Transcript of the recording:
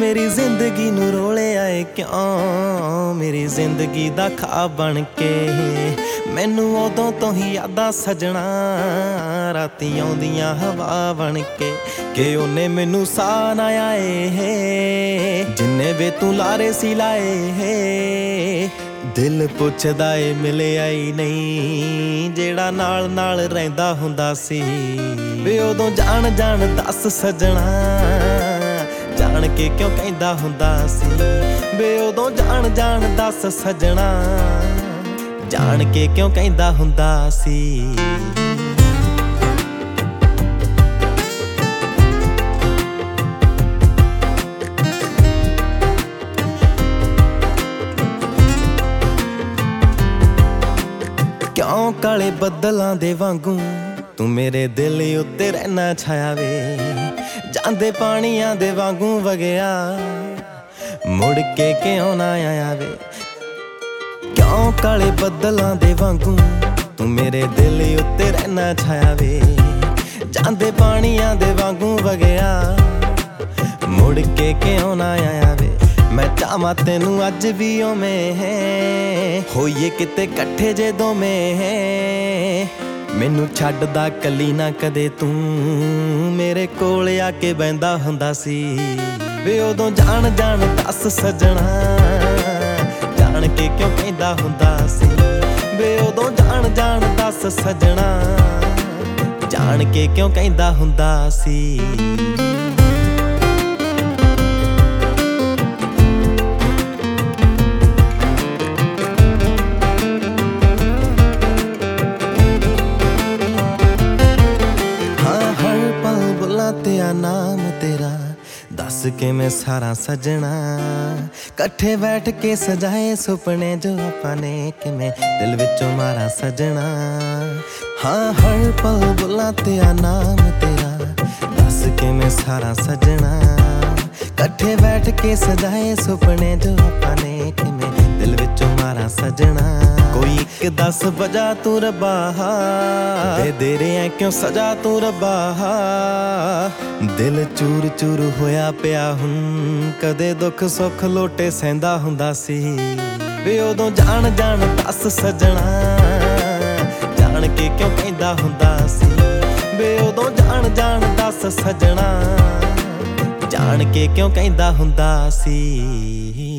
मेरी जिंदगी नू रोले आए क्यों, मेरी जिंदगी दा ख्वाब बन के मैनू उदों तो ही यादां सजना, रातीं आउंदियां हवा बन के उन्हें मैनू सा ना आए जिन्ने वे तू लारे सी लाए है। दिल पुछदा ए मिले आई नहीं जेड़ा नाल नाल रहिंदा हुंदा सी, वे उदों जान जान दस सजना, जान के क्यों कहंदा हुंदा सी, वे उदों जान जान दस सजना, जान के क्यों कहंदा हुंदा सी। क्यों काले बदलां दे वांगू तू मेरे दिल उत्ते रहना छाया वे, जांदे पानियां दे वांगू वगया मुड़ के क्यों ना आया वे। क्यों काले बदलां दे वांगू तू मेरे दिल उत्ते रहना छाया वे, जांदे पानियां दे वांगू वगया मुड़ के क्यों ना आया वे। मैं चाहवां तैनू अज भी उवें है, होइए किते कट्ठे जे दोवें है, मैनू छड्डदा कली ना कदे तू, मेरे कोल आके बहिंदा हुंदा सी, वे उदों जान जान दस सजना, जान के क्यों कहंदा हुंदा सी, वे उदों जान जान दस सजना, जान के क्यों कहंदा हुंदा सी। तेरा नाम तेरा दस के मैं सारा सजना, कट्ठे बैठ के सजाए सुपने जो अपने कि मैं दिल विचों मारा सजना। हाँ हर पल बुला तेरा नाम तेरा दस के मैं सारा सजना, कट्ठे बैठ के सजाए सुपने जो अपने कि मैं दिल विचों मारा सजना। कोई एक दस बजा तू रब्बा दे रहे क्यों सजा तू रब्बा, दिल चूर चूर होया पिया हुन, कदे दुख सुख लोटे सहंदा हुंदा सी, वे उदों जान जान दस सजना, जान के क्यों कहंदा हुंदा सी, वे उदों जान जान दस सजना, जान के क्यों कहंदा हुंदा सी।